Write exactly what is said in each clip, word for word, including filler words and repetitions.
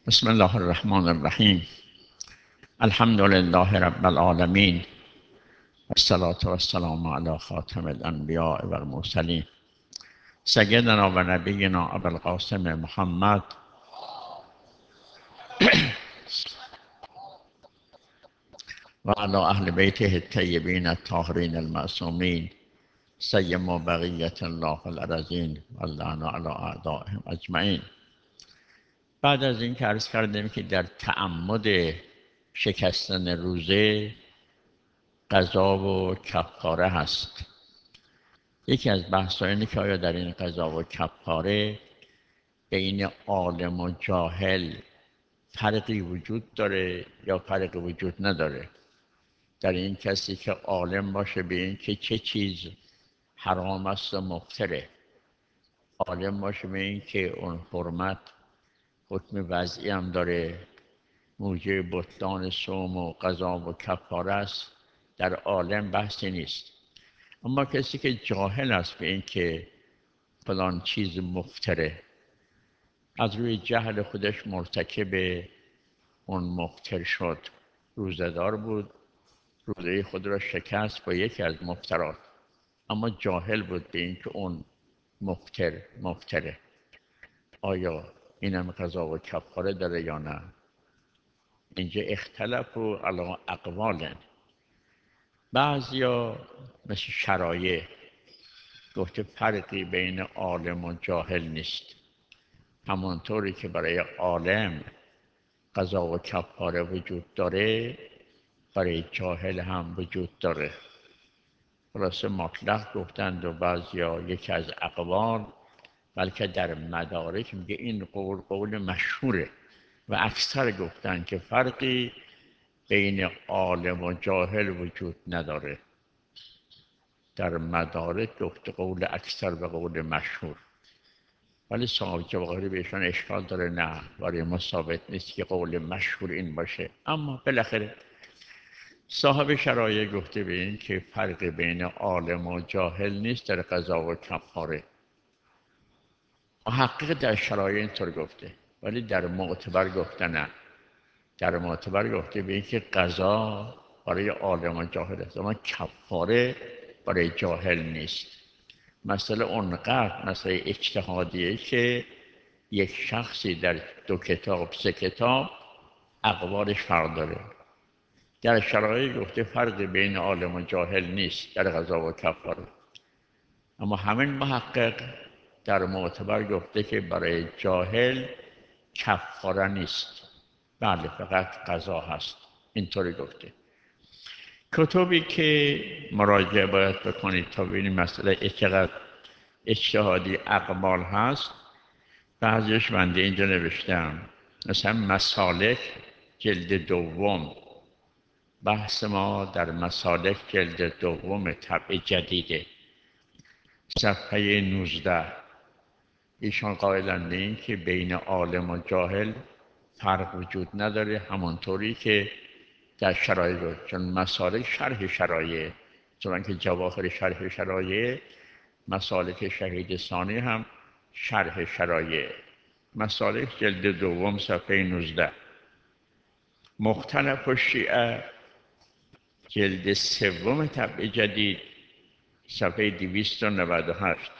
بسم الله الرحمن الرحیم. الحمد لله رب العالمین، والصلاة والسلام علی خاتم الانبیاء و المرسلین، سیدنا و نبینا ابو القاسم محمد و علی اهل بیته الطیبین الطاهرین المعصومین، سیما بقیت الله الارضین و اللعن علی اعدائهم اجمعین. بعد از این که عرض کردیم که در تعمد شکستن روزه قضا و کفاره هست، یکی از بحث‌ها اینه که آیا در این قضا و کفاره بین عالم و جاهل فرقی وجود داره یا فرقی وجود نداره. در این کسی که عالم باشه به این که چه چیز حرام است و مفتره، عالم باشه به این که اون حرمت حکم وضعی هم داره، موجب بطلان صوم و قضا و کفاره است، در عالم بحثی نیست. اما کسی که جاهل است به این که فلان چیز مفتره، از روی جهل خودش مرتکب اون مفتر شد، روزه‌دار بود، روزه خود را شکست با یکی از مفترات، اما جاهل بود به این که اون مفتر مفتره. آیا این هم قضا و کفاره داره یا نه؟ اینجا اختلاف و علی اقوالن. بعضیا مثل شرایع گفته فرقی بین عالم و جاهل نیست، همانطوری که برای عالم قضا و کفاره وجود داره برای جاهل هم وجود داره. خلاصه مطلق گفتند و بعضیا یکی از اقوال، بلکه در مدارک میگه این قول قول مشهوره و اکثر گفتن که فرقی بین عالم و جاهل وجود نداره. در مدارک گفت قول اکثر و قول مشهور، ولی صاحب جواهری بهشون اشکال داره، نه برای ما ثابت نیست که قول مشهور این باشه. اما بالاخره صاحب شرایع گفته به این که فرق بین عالم و جاهل نیست در قضا و کفاره. محقق در شرایع اینطور گفته، ولی در معتبر گفته نه. در معتبر گفته به این که قضا برای عالم و جاهل است، اما کفاره برای جاهل نیست. مسئله اونقدر مسئله اجتهادیه که یک شخصی در دو کتاب سه کتاب اقوالش فرق داره. در شرایع گفته فرق بین عالم و جاهل نیست در قضا و کفاره، اما همین محقق در معتبر گفته که برای جاهل کفاره نیست، بله فقط قضا هست. اینطوری گفته. کتبی که مراجعه باید بکنید تا ببینید مسئله چقدر اجتهادی اقوال هست، بعضیش بنده اینجا نوشتم، مثلا مسالک جلد دوم، بحث ما در مسالک جلد دوم طبع جدیده، صفحه نوزده. ایشان قائلند به این که بین عالم و جاهل فرق وجود نداره، همانطوری که در شرایع بود. چون مسالک شرح شرایع، چون که جواهر شرح شرایع، مسالک شهید ثانی هم شرح شرایع. مسالک جلد دوم صفحه نوزده. مختلف الشیعه جلد سوم طبع جدید صفحه دویست و نود و هشت.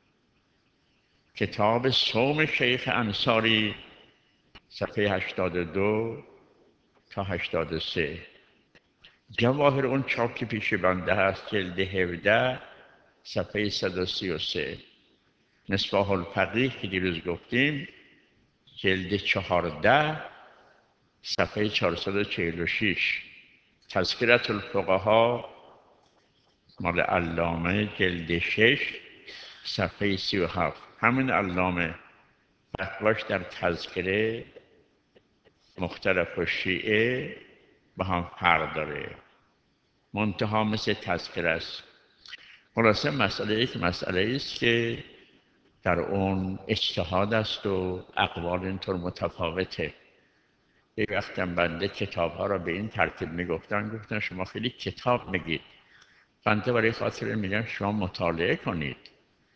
کتاب صوم شیخ انصاری صفحه هشتاد و دو تا هشتاد و سه. جواهر اون چاپ که پیش بنده هست جلد هفده صفحه صد و سی و سه. مصباح الفقیه که دیروز گفتیم جلد چهارده صفحه چهارصد و چهل و شش. تذکرة الفقها مال علامه جلد شش صفحه سی و هفت. همین علامه فتواش در تذکره مختلف و شیعه با هم فرق داره، منتها مثل تذکره است. خلاصه مسئله یک مسئله است که در اون اجتهاد است و اقوال اینطور متفاوته. یک وقتم بنده کتاب ها را به این ترتیب میگفتن، گفتن شما خیلی کتاب میگید. بنده برای خاطر میگم شما مطالعه کنید.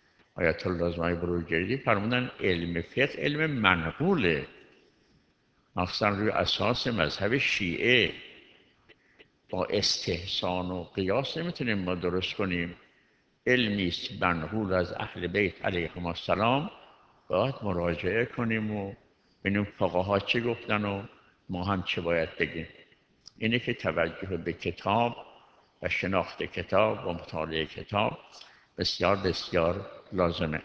آیت الله زمانی بروجردی فرمودن علم فقه علم منقوله، مخصوصا روی اساس مذهب شیعه با استحسان و قیاس نمیتونیم ما درست کنیم. علمی است منقول از اهل بیت علیهم السلام، باید مراجعه کنیم و ببینیم فقها چه گفتن و ما هم چه باید بگیم. اینه که توجه به کتاب و شناخت کتاب و مطالعه کتاب بسیار بسیار لازمه.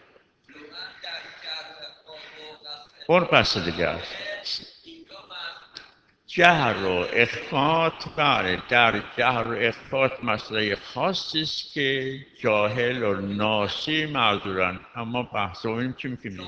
اون بحث دیگه است. جهر و اخفات، بله در جهر و اخفات مسئله خاصی است که جاهل و ناسی معذورن، اما بحث رو این چی میکنیم؟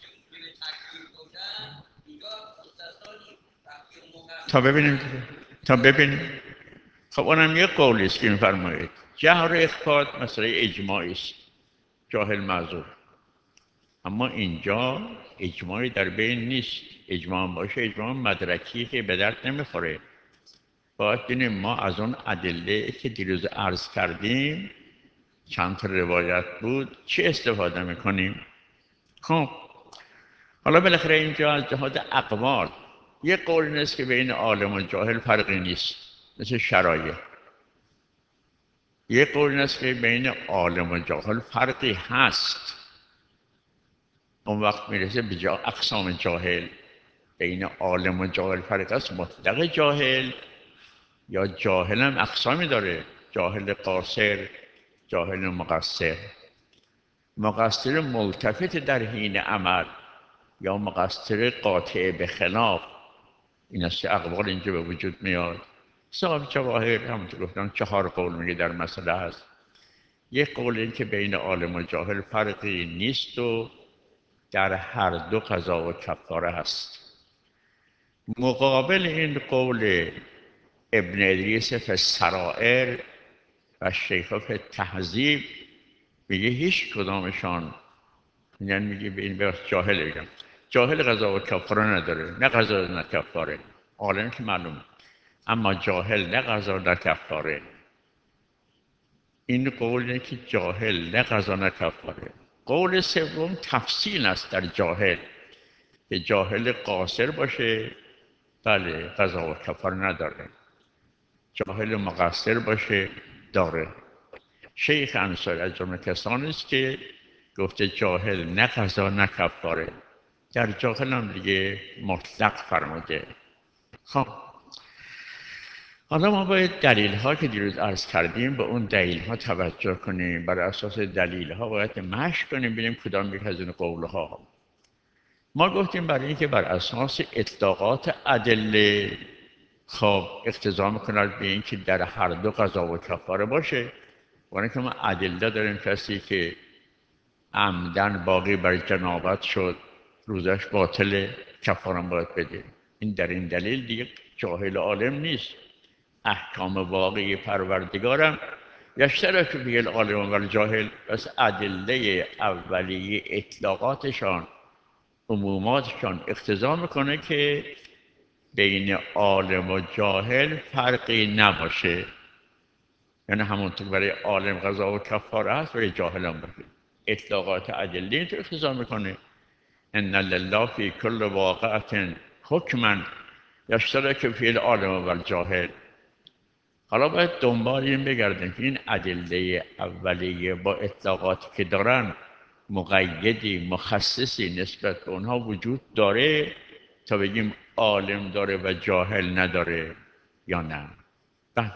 تا ببینیم تا ببینیم خب اونم یه قولی است که میفرمایید جهر و اخفات مسئله اجماعی است، جاهل معذور. اما اینجا اجماعی در بین نیست. اجماع باشه اجماع مدرکی که به درد نمیخوره. باید ببینیم ما از اون ادله که دیروز عرض کردیم چند تا روایت بود چه استفاده میکنیم. خب حالا بالاخره اینجا از جهاد اقوال یه قول نیست که بین عالم و جاهل فرقی نیست، مثل شرایع. یه قول نیست که بین عالم و جاهل فرقی هست. اون وقت میرسه به جا اقسام جاهل، بین عالم و جاهل فرق است. مطلق جاهل یا جاهل هم اقسامی داره، جاهل قاصر، جاهل مقصر. مقصر ملتفت در حین عمل یا مقصر قاطع به خلاف، این است که اقوال اینجا به وجود میاد. صاحب جواهر همونطور گفتم چهار قول میگه در مسئله هست. یک قول این که بین عالم و جاهل فرقی نیست و در هر دو قضا و کفاره هست. مقابل این قول ابن ادریس فی السرائر و شیخ فی التهذیب میگه هیچ کدامشان، یعنی میگه به این بحث جاهل بگم جاهل قضا و کفاره نداره، نه قضا نه کفاره. عالم که معلومه، اما جاهل نه قضا نه کفاره. این قول اینه که جاهل نه قضا نه کفاره. قول سوم تفصیل است در جاهل، که جاهل قاصر باشه بله قضا و کفاره نداره، جاهل مقصر باشه داره. شیخ انصاری از جمله کسانی است که گفته جاهل نه قضا نه کفاره، در جاهل هم دیگه مطلق فرموده. خب حالا ما باید دلیل ها که دیروز عرض کردیم به اون دلیل ها توجه کنیم. بر اساس دلیل ها باید مشق کنیم ببینیم کدام یک از این قول ها. ما گفتیم برای اینکه بر اساس اطلاقات ادله خب اقتضا میکند به اینکه در هر دو قضا و کفاره باشه. برای اینکه ما ادله داریم کسی که عمدن باقی بر جنابت شد روزش باطل، کفاره باید بده. این در این دلیل دیگه جاهل عالم نیست. احکام واقعی پروردگارم یشترک فیه العالم و الجاهل، پس ادله اولیه اطلاقاتشان عموماتشان اقتضا میکنه که بین عالم و جاهل فرقی نباشه. یعنی همونطور برای عالم قضا و کفاره هست برای جاهل هم باشه. اطلاقات ادله اینطور اقتضا میکنه ان لله فی کل واقعه حکما یشترک فیه العالم و الجاهل. حالا باید دنبال این بگردیم که این ادله اولیه با اطلاقاتی که دارن مقیدی مخصصی نسبت به اونها وجود داره تا بگیم عالم داره و جاهل نداره یا نه. بله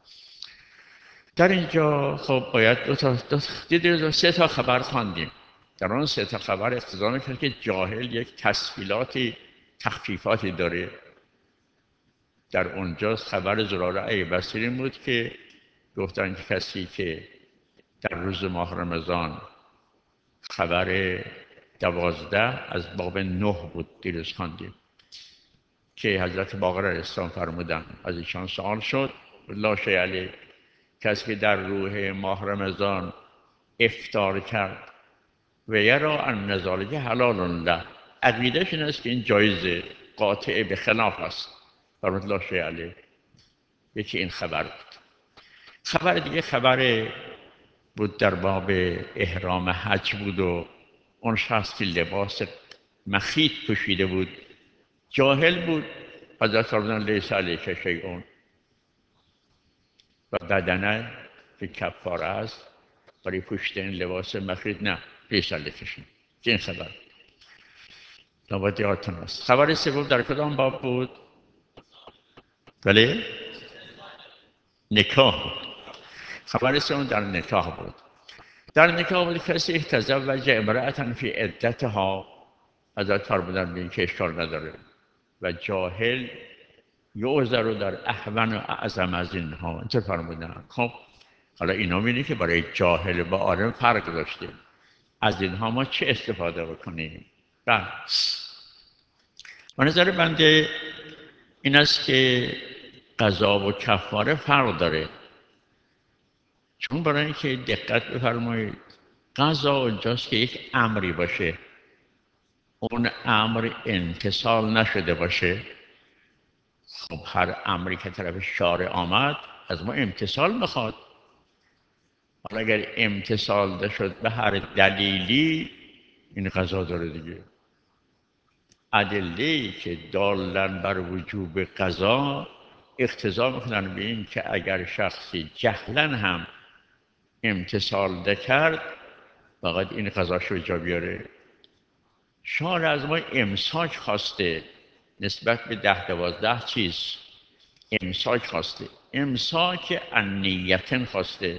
در اینجا خب باید دو تا دو تا سه تا خبر خواندیم. در اون سه تا خبر اقتضا میکنه که جاهل یک تسهیلاتی تخفیفاتی داره. در اونجا خبر زراره ایبسری بود که گفتن که کسی که در روز ماه رمضان خبر دوازده از باب نه بود دیروز خواندیم که حضرت باقر علیه السلام فرمودن، از ایشان سوال شد لا شیء علیه، کسی که در روح ماه رمضان افطار کرد و یرا ان ذلک حلال له، عقیده‌اش این است که این جایزه، قاطع به خلاف است، فرمود لا شیء علیه. یکی این خبر بود. خبر دیگه خبر بود در باب احرام حج بود و اون شخص که لباس مخیط پوشیده بود جاهل بود. حضرت فرمودن لیس علیک شیء و بدنه که کفاره است برای پوشیدن لباس مخید، نه لیس علیک شیء. این خبر نباید یادتون است. خبر سوم در کدام باب بود؟ ولی نکاح بود. خبر سوم در نکاح بود. در نکاح بود کسی تزوج امرأة فی عدتها، حضرت فرمودن به این که اشکال نداره و جاهل یعذر در اهون و اعظم از اینها. اینطور فرمودن. خب حالا اینا می‌بینی که برای جاهل با عالم فرق داشته. از اینها ما چه استفاده بکنیم؟ بس به نظر بنده این است که قضا و کفاره فرق داره. چون برای اینکه دقت بفرمایید قضا اونجاست که یک امری باشه، اون امر امتثال نشده باشه. خب هر امری که طرف شارع آمد از ما امتثال میخواد. حالا اگر امتثال نشد به هر دلیلی، این قضا داره دیگه. ادله‌ای که دالن بر وجوب قضا اقتضا میکنن به این که اگر شخصی جهلا هم امتثال نکرد فقط این قضاش رو جا بیاره. شارع از ما امساک خواسته نسبت به ده دوازده چیز. امساک خواسته، امساک عن نیتن خواسته.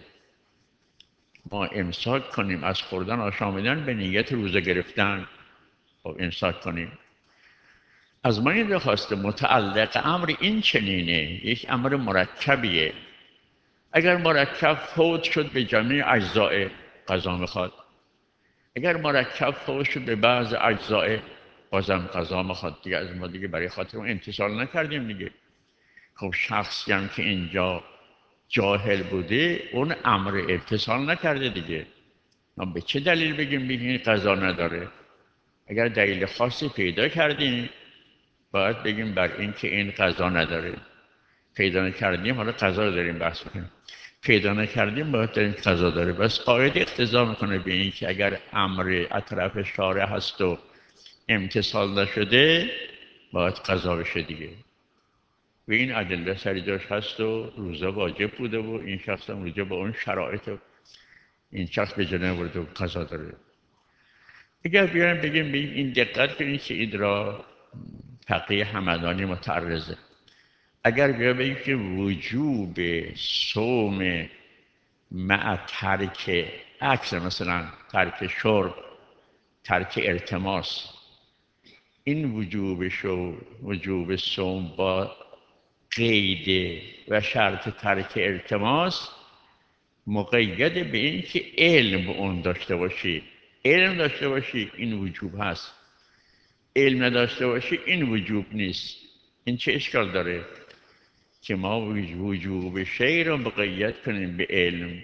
ما امساک کنیم از خوردن آشامیدن به نیت روزه گرفتن. خب امساک کنیم. از ما این خواسته متعلق امر این چنینه، یک امر مرکبیه. اگر مرکب فوت شد به جميع اجزاء قضا میخواد. اگر مرکب فوت شد به بعض اجزاء بازم قضا میخواد دیگه. از ما دیگه برای خاطر اون امتثال نکردیم دیگه. خب شخصی هم که اینجا جاهل بوده اون امر امتثال نکرده دیگه. ما به چه دلیل بگیم بگیم قضا نداره؟ اگر دلیل خاصی پیدا کردیم باید بگیم بر این که این قضا نداره. پیدا نکردیم حالا قضا رو داریم بحث کنیم. پیدا نکردیم باید داریم قضا داره. بس قاعده اقتضا میکنه به این که اگر امر اطراف شارع هست و امتثال نشده باید قضا بشه دیگه. و این ادله سری جاش هست و روزه واجب بوده و این شخص هم روزه با اون شرایط این شخص به جنه ورده و قضا داره. اگر بیایم بگیم بگیم این دقت کنید که این را فقیه همدانی متعرضه. اگر بیایم بگیم که وجوب صوم مع ترک عکس، مثلا ترک شرب، ترک التماس، این وجوب شو وجوب صوم با قید و شرط ترک التماس مقید به این که علم اون داشته باشی. علم داشته باشی این وجوب هست، علم نداشته باشی این وجوب نیست. این چه اشکال داره که ما وجوب شیء رو مقید کنیم به علم؟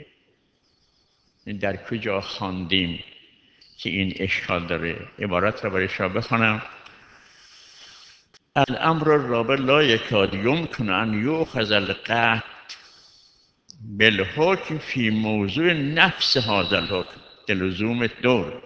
این در کجا خواندیم که این اشکال داره؟ عبارت را برای شما بخونم. الامر الرابع لا یکاد یمکن ان یؤخذ القطع بالحکم فی موضوع نفس هذا الحکم لزوم دور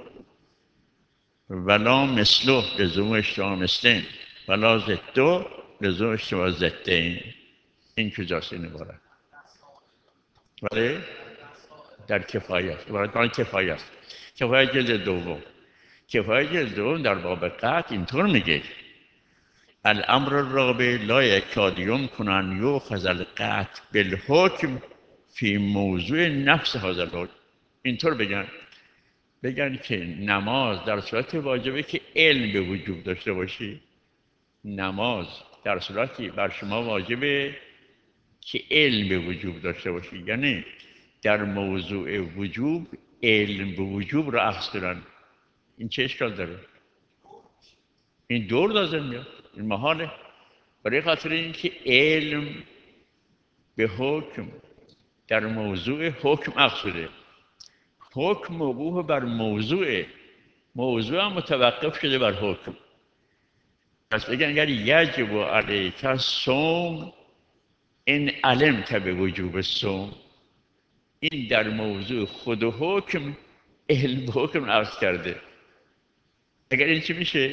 ولا مثله لزوم اشتباه مثلین ولا ضده لزوم اشتباه ضدین. این کجاست این عبارت؟ ولی در کفایت، عبارت در کفایت. کفایت جلد دوم. کفایت جلد دوم در باب قطع اینطور میگه الامر الرابع لا یکاد یمکن ان یؤخذ القطع بالحکم فی موضوع نفس هذا الحکم. اینطور بگن بگن که نماز در صورت واجبه که علم به وجوب داشته باشی. نماز در صورتی بر شما واجبه که علم به وجوب داشته باشی. یعنی در موضوع وجوب علم به وجوب را اخذ کنن. این چه اشکال داره؟ این دور لازم میاد. این محاله. برای خاطر اینکه علم به حکم در موضوع حکم اخذ شده. حکم موقوف بر موضوع، موضوع هم متوقف شده بر حکم. پس بگن اگر یجب علیک الصوم ان علمت به وجوب الصوم، این در موضوع خود حکم علم به حکم اخذ کرده. اگر این چی میشه؟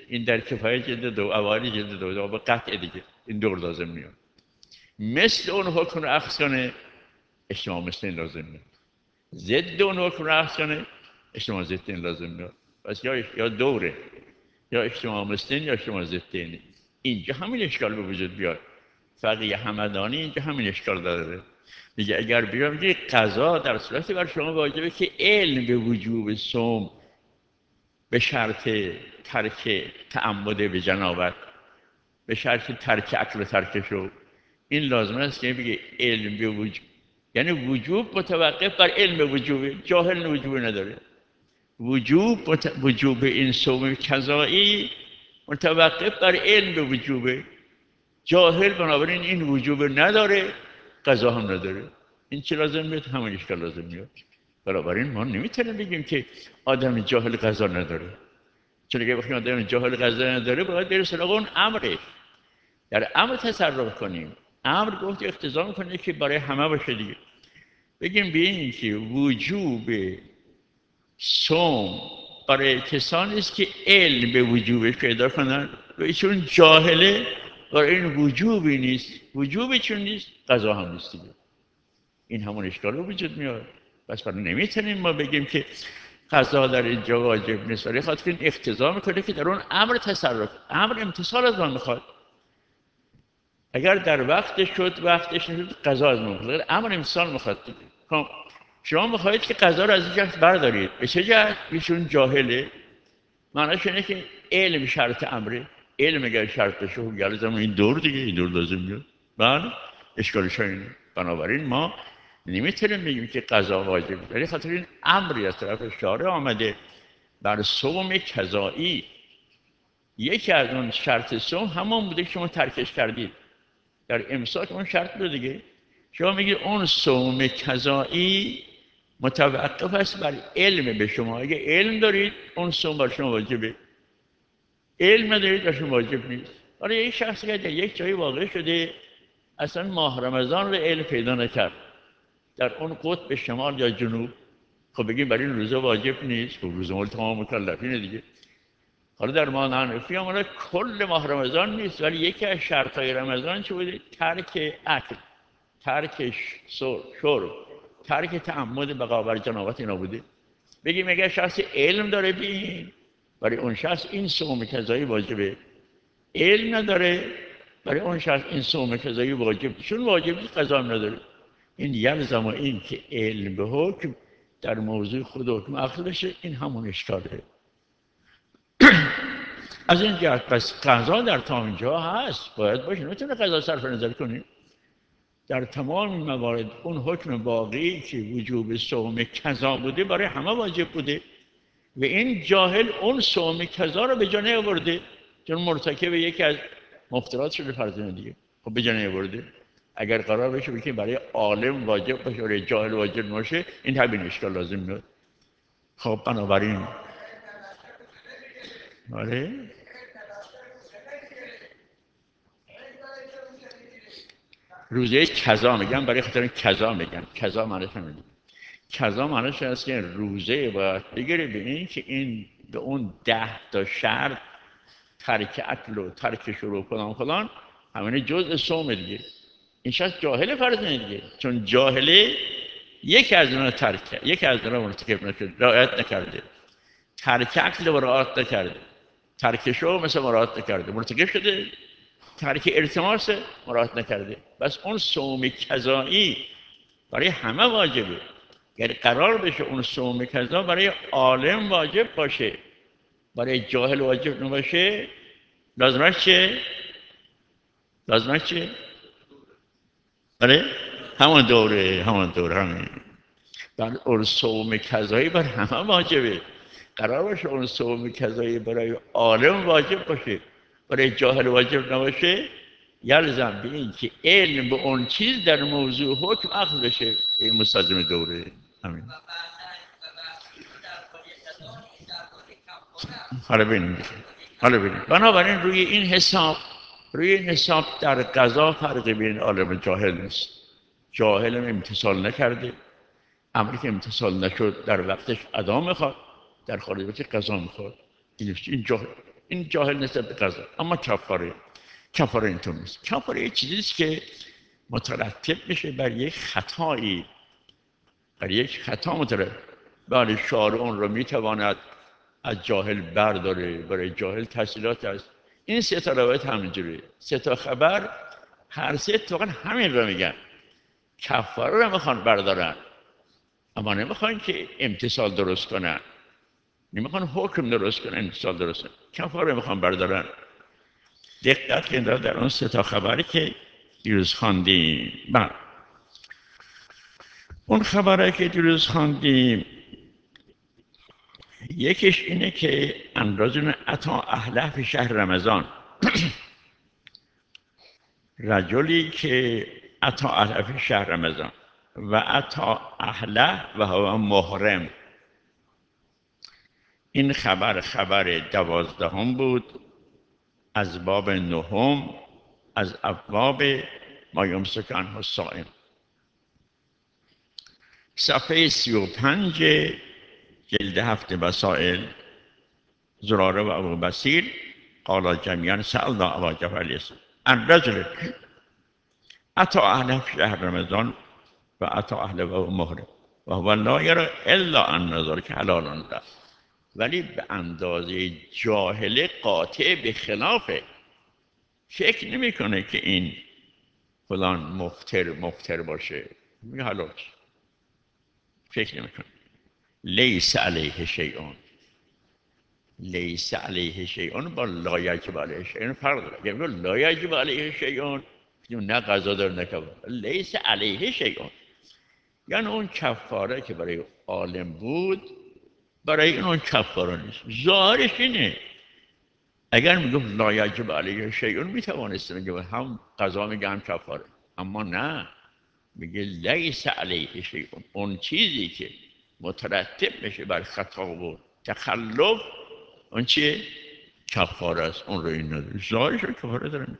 این در کفایه جلد دو، اوایل جلد دو با قطع دیگه این دور لازم میاد. مثل اون حکم رو اخذ کنه، اجتماع مثل این لازم میاد. ضد اون حکم رو اخذ کنه، اجتماع ضد این لازم میاد. پس یا یا دوره، یا اجتماع مثل این یا اجتماع ضد این. اینجا همین اشکال به وجود بیاد. فقیه همدانی اینجا همین اشکال داره. میگه اگر بیام یه قضا در صورتی بر شما واجبه که علم به وجوب صوم به شرط ترک تعمد به جنابت، به شرط ترک عقل و ترک شو، این لازم است که بگه علم به وجوب، یعنی وجوب متوقف بر علم وجوب، جاهل وجوب نداره. وجوب مت... وجوب این صوم قضایی متوقف بر علم به وجوبه، جاهل بنابراین این وجوب نداره، قضا هم نداره. این چی لازم میاد؟ همون اشکال لازم میاد. بنابراین ما نمیتونیم بگیم که آدم جاهل قضا نداره، چون اگه بخوایم آدم جاهل قضا نداره باید بریم سراغ اون امرش، در امر تصرف کنیم. امر گفت اقتضا میکنه که برای همه باشه دیگه. بگیم به این که وجوب صوم برای کسانی است که علم به وجوبش پیدا کنن و چون جاهله برای این وجوبی نیست، وجوبی چون نیست قضا هم نیست دیگه. این همون اشکال رو وجود میاد. بس برای نمیتونیم ما بگیم که قضا در اینجا واجب نیست، ولی خاطر این اقتضا میکنه که در اون امر تصرف، امر امتصال از ما میخواد. اگر در وقتش شد وقتش نشد قضا از ما میخواد، امر امتصال میخواد. شما میخواهید که قضا رو از این جهت بردارید، به چه جهت؟ ایشون جاهله. معناش اینه که علم شرط امره، علم اگر شرط بشه و گل این دور دیگه، این دور لازم میاد. بله اشکالش اینه. بنابراین ما نمیتونیم بگیم که قضا واجب، ولی خاطر این امری از طرف شارع آمده بر صوم قضایی. یکی از اون شرط صوم همون بوده که شما ترکش کردید، در امساک اون شرط بوده دیگه. شما میگید اون صوم قضایی متوقف است بر علم به شما. اگه علم دارید اون صوم بر شما واجبه، علم ندارید بر شما واجب نیست. حالا یک شخصی که در یک جایی واقع شده اصلا ماه رمضان رو علم پیدا نکرد، در اون قطب شمال یا جنوب، خب بگیم برای این روزه واجب نیست، خب روزه مال تمام مکلفینه دیگه. حالا در ما حنفی هم کل ماه رمضان نیست، ولی یکی از شرطهای رمضان چه بوده؟ ترک اکل، ترک شرب، ترک تعمد بقا بر جنابت اینا بوده. بگیم اگر شخص علم داره بین، برای اون شخص این صوم قضایی واجبه. علم نداره برای اون شخص این صوم قضایی واجب، چون واجب نیست قضا هم نداره. این یلزم این که علم به حکم در موضوع خود حکم اخذ بشه، این همون اشکاله. از این جهت پس قضا در تا اینجا هست، باید باشه، نمیتونه قضا صرف نظر کنیم. در تمام این موارد اون حکم باقی که وجوب صوم قضا بوده برای همه واجب بوده و این جاهل اون صوم قضا رو به جا نیاورده، چون مرتکب یکی از مفترات شده فرض دیگه، خب به جا نیاورده. اگر قرار بشه که برای عالم واجب باشه برای جاهل واجب باشه، این همین اشکال لازم میاد. خب بنابراین آره روزه قضا میگم، برای خاطر قضا میگم. قضا معنیش همینه. قضا معنیش هست که روزه باید بگیره به این که این به اون ده تا شرط ترک عقل و ترک شروع فلان فلان همینه جزء صوم دیگه. این شخص جاهل فرض دیگه، چون جاهله یکی از اونها ترک کرد، یکی از اونها مرتکب نشد، رعایت نکرده، ترک عقل و رعایت نکرده، ترک شو مثل رعایت نکرده، مرتکب شده. ترک التماس رعایت نکرده. بس اون صوم قضایی برای همه واجبه. یعنی قرار بشه اون صوم قضا برای عالم واجب باشه، برای جاهل واجب نباشه، لازمش چه؟ لازمش چه؟ برای همون دوره، همون دوره همین. برای اون صوم قضایی برای همه واجبه. قرار باشه اون صوم قضایی برای عالم واجب باشه، برای جاهل واجب نباشه، یلزم به این که علم به اون چیز در موضوع حکم اخذ بشه. این مستلزم دوره همین. حالا ببینیم حالا ببینیم بنابراین روی این حساب روی این حساب در قضا فرق بین عالم و جاهل نیست. جاهل امتصال نکرده، امری که امتصال نشد در وقتش ادا میخواد، در خارج وقت قضا میخواد. این جاهل این جاهل نسبت به قضا. اما کفاره کفاره اینطور نیست. کفاره یه چیزیست که مترتب میشه بر یک خطایی، بر یک خطا مترتب. بله شارع اون رو میتواند از جاهل برداره، برای جاهل تحصیلات است. این سه تا روایت همینجوری، سه تا خبر هر سه اتفاقا همین رو میگن، کفاره رو میخوان بردارن اما نمیخوان که امتصال درست کنن، نمیخوان حکم درست کنن، امتصال درست کنن، کفاره رو میخوان بردارن. دقت کنید در اون سه تا خبری که دیروز خواندیم. بله اون خبری که دیروز خواندیم یکیش اینه که اندازون عطا اهله فی شهر رمضان رجلی که عطا اهله فی شهر رمضان و عطا اهله و هو محرم. این خبر خبر دوازدهم بود از باب نهم از ابواب ما یمسک عنه الصائم. صفحه سی و پنج جلد هفت مسائل. زراره و ابو بصیر قال جمیعا سألنا ابا جعفر الاسم الرجل اتى اهله في شهر رمضان و اتى اهله و محرم و هو لا یرى الا ان نظر که حلال له، ولی به اندازه جاهل قاطع به خلافه، فکر نمیکنه که این فلان مفتر مفتر باشه، میگه حلال، فکر نمیکنه. لیس علیه شیئون، لیس علیه شیئون با لا یجب علیه شیئون فرق داره. یعنی لا یجب علیه شیئون نه قضا داره نه کفاره. لیس علیه شیئون یعنی اون کفاره که برای عالم بود برای این اون کفاره نیست. ظاهرش اینه. اگر میگفت لا یجب علیه شیئون میتوانست میگه هم قضا میگه هم کفاره، اما نه، میگه لیس علیه شیئون، اون چیزی که مترتب میشه بر خطا و تخلف اون چیه؟ کفاره است. اون رو این نداره، ظاهرش رو کفاره داره.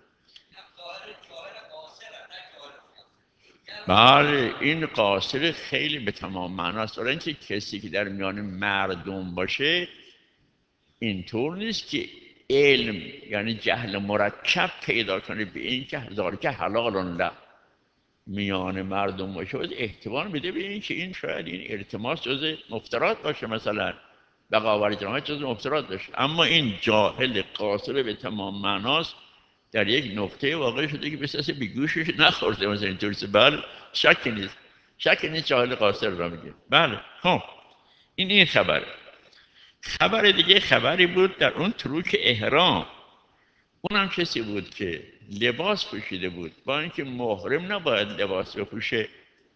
بله این قاصر خیلی به تمام معناست. برای اینکه کسی که در میان مردم باشه اینطور نیست که علم یعنی جهل مرکب پیدا کنه به این که هزار که حلال له میان مردم باشه، باید احتمال میده به این که این شاید این التماس جز مفترات باشه، مثلا بقاور جنایت جز مفترات باشه. اما این جاهل قاصر به تمام معناست در یک نقطه واقع شده که بس به گوشش نخورده، مثلا اینطوری. بله شکی نیست، شکی نیست جاهل قاصر را میگه. بله خب این این خبره. خبر دیگه خبری بود در اون تروک احرام. اونم کسی بود که لباس پوشیده بود، با اینکه محرم نباید لباس بپوشه،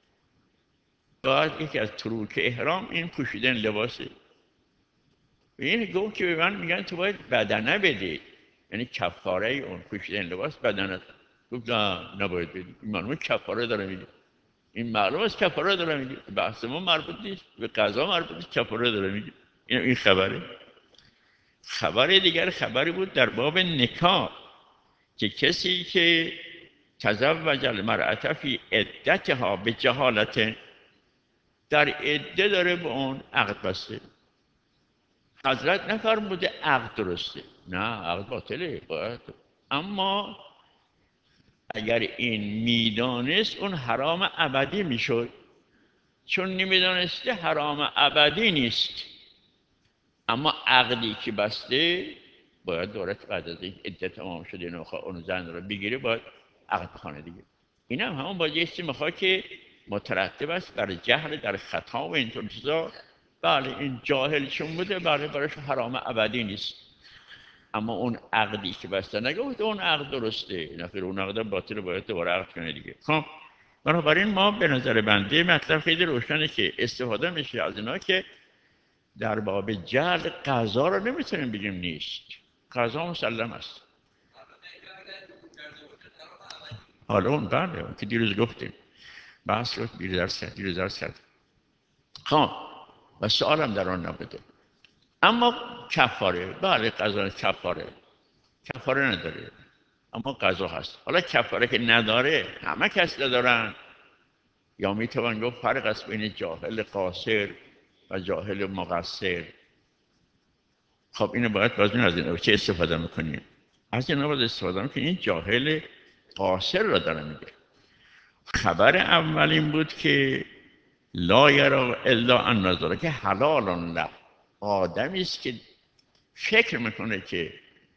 باید یکی از تروک احرام این پوشیدن لباسه. این گفت که به من میگن تو باید بدنه بدی، یعنی کفاره اون پوشیدن لباس بدنه. گفت نه نباید بدی، این معلومه کفاره داره میگه، این معلومه از کفاره داره میگه، بحث ما مربوط نیست به قضا، مربوط نیست، کفاره داره میگه. این این خبره. خبر دیگر خبری بود در باب نکاح که کسی که تزوج المرأة فی عدتها به جهالت، در عده داره به اون عقد بسته. حضرت نفرموده عقد درسته، نه عقد باطله باید. اما اگر این میدانست اون حرام ابدی میشد، چون نمیدانسته حرام ابدی نیست. اما عقدی که بسته باید دارد بعد از این عده تمام شده اینو میخواد اون زن رو بگیره باید عقد خانه دیگه. این هم همون باید یه چیزی میخواد که مترتب است بر جهل در خطا و اینطور چیزا. بله این جاهل چون بوده بله برایش حرام ابدی نیست. اما اون عقدی که بسته نگفت اون عقد درسته، نفر اون عقد باطل باید دوباره عقد کنه دیگه. خب بنابراین ما به نظر بنده مطلب خیلی روشنه که استفاده میشه از اینا که در باب جهل قضا رو نمیتونیم بگیم نیست، قضا مسلم است. حالا اون بله اون که دیروز گفتیم بحث رو دیروز کرد دیروز درس کرد. خب و سوالم در آن نبوده. اما کفاره، بله قضا کفاره کفاره نداره اما قضا هست. حالا کفاره که نداره همه کس ندارن، یا میتوان گفت فرق است بین جاهل قاصر و جاهل مقصر. خب اینو باید بازم از این چه استفاده میکنیم؟ از این باید استفاده میکنیم. این جاهل قاصر را داره میگه. خبر اول این بود که لا یرا الا ان نظره، که حلال له، آدمی است که فکر میکنه که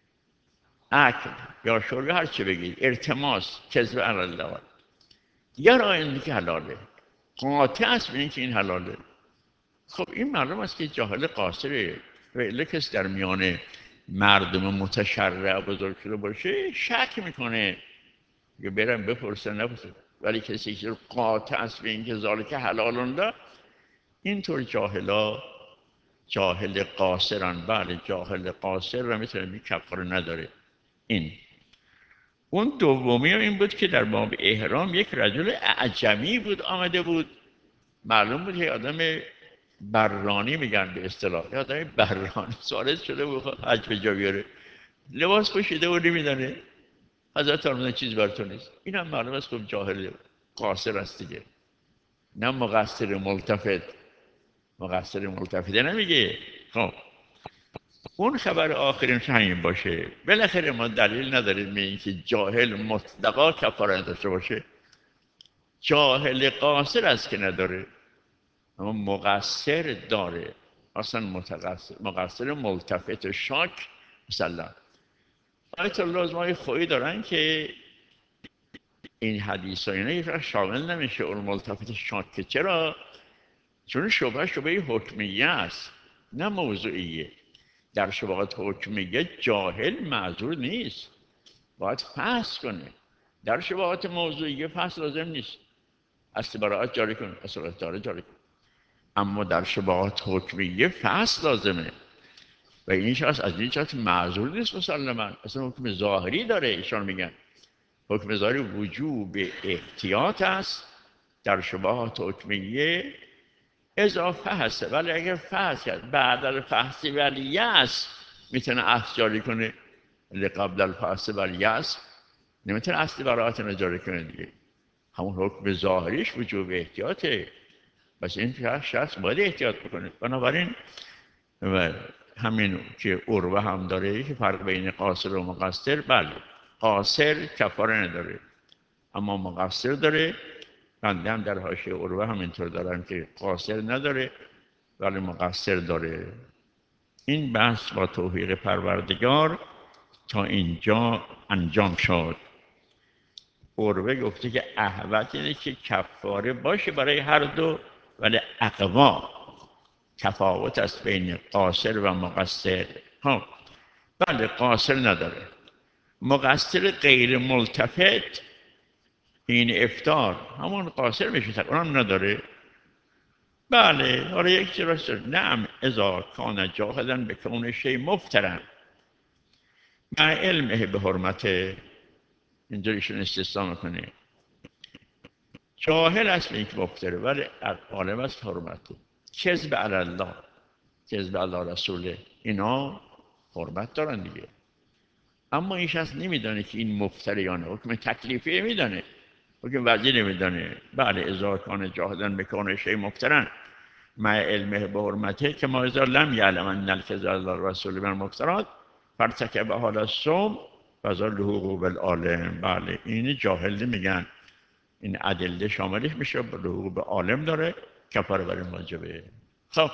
اکل یا شرب هر چه بگید التماس کذب علی الله یا راه که حلاله، قاطع است به اینکه این حلاله. خب این معلوم است که جاهل قاصره. و کسی در میان مردم متشرع بزرگ شده باشه شک میکنه که برم بپرسن نپرسن، ولی کسی که قاطع است به اینکه ذالک حلال له، اینطور جاهلا جاهل قاصران. بله جاهل قاصر را میتونه می کفاره نداره. این اون دومی این بود که در باب احرام یک رجل اعجمی بود آمده بود، معلوم بود که آدم برانی میگن به اصطلاح، آدم برانی سارز شده بود حج به جا بیاره، لباس پوشیده و نمیدانه حضرت فرمودن چیز بر تو نیست. این هم معلوم است خب جاهل قاصر است دیگه، نه مقصر ملتفت. مقصر ملتفته نمیگه. خب اون خبر آخرینش همین باشه. بالاخره ما دلیل نداریم به اینکه جاهل مطلقا کفاره نداشته باشه. جاهل قاصر است که نداره، اما مقصر داره. اصلا متقصر مقصر ملتفت شاک مثلا آیت الله ازمای خویی دارن که این حدیث ها اینا شامل نمیشه اون ملتفت شاک. که چرا؟ چون شبه شبه حکمیه است نه موضوعیه. در شبهات حکمیه جاهل معذور نیست، باید فحص کنه. در شبهات موضوعیه فحص لازم نیست، اصل براعت جاری کن، اصل داره جاری کن. اما در شبهات حکمیه فحص لازمه و این شخص از این شخص معذور نیست مسلما. اصلا حکم ظاهری داره. ایشان میگن حکم ظاهری وجوب احتیاط است در شبهات حکمیه اضافه هست، ولی اگر فحص کرد بعد از فحص ولی است میتونه اصل جاری کنه. قبل الفحص ولی است نمیتونه اصل براعت رو جاری کنه دیگه. همون حکم ظاهریش وجوب احتیاطه، بس این شخص باید احتیاط بکنه. بنابراین و همین که عروه هم داره که فرق بین قاصر و مقصر. بله قاصر کفاره نداره اما مقصر داره. بنده هم در حاشیه عروه همینطور دارم که قاصر نداره ولی مقصر داره. این بحث با توفیق پروردگار تا اینجا انجام شد. عروه گفته که احوط اینه که کفاره باشه برای هر دو، ولی اقوا تفاوت است بین قاصر و مقصر. ها بله قاصر نداره. مقصر غیر ملتفت این افطار همون قاصر میشه، اونم نداره. بله حالا یک چیز نعم اذا کان جاهلا به کون شی مفترن مع علمه به حرمت، اینجوریشون استثنا میکنه. جاهل است به اینکه مفتره ولی عالم است حرمته. کذب علی الله، کذب علی رسوله، اینا حرمت دارن دیگه. اما این شخص نمیدانه که این مفتریانه، حکم تکلیفی میدانه، حکم وزیر میدانه. بله اذا کان جاهلا به کون شی مفترن مع علمه به حرمته که ما اذا لم یعلم ان الکذب علی الرسول من مفترات فارتکب حال الصوم فذا لحوق بالعالم. بله این جاهل میگن این ادله شاملش میشه، به لحوق به عالم داره، کفاره برای واجبه. خب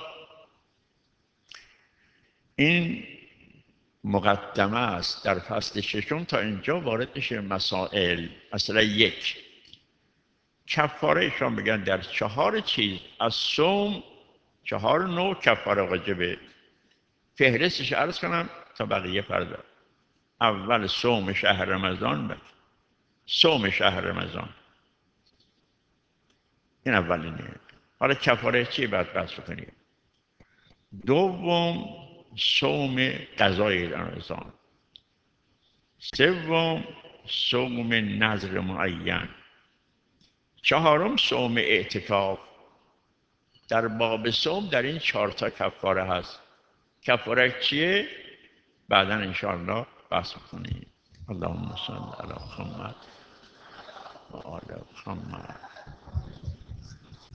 این مقدمه است در فصل ششم. تا اینجا وارد میشه مسائل. مثلا یک، کفارهشان میگن در چهار چیز از صوم چهار نوع کفاره واجبه. فهرستش عرض کنم تا بقیه پرداخت. اول صوم شهر رمضان. بد صوم شهر رمضان این اولینه. حالا کفاره چی بعد بحث کنیم. دوم صوم قضای رمضان. سوم صوم نذر معین. چهارم صوم اعتکاف. در باب صوم در این چهار تا کفاره هست. کفاره چیه؟ بعدا انشاءالله بحث کنیم. اللهم صل علی محمد و آل محمد.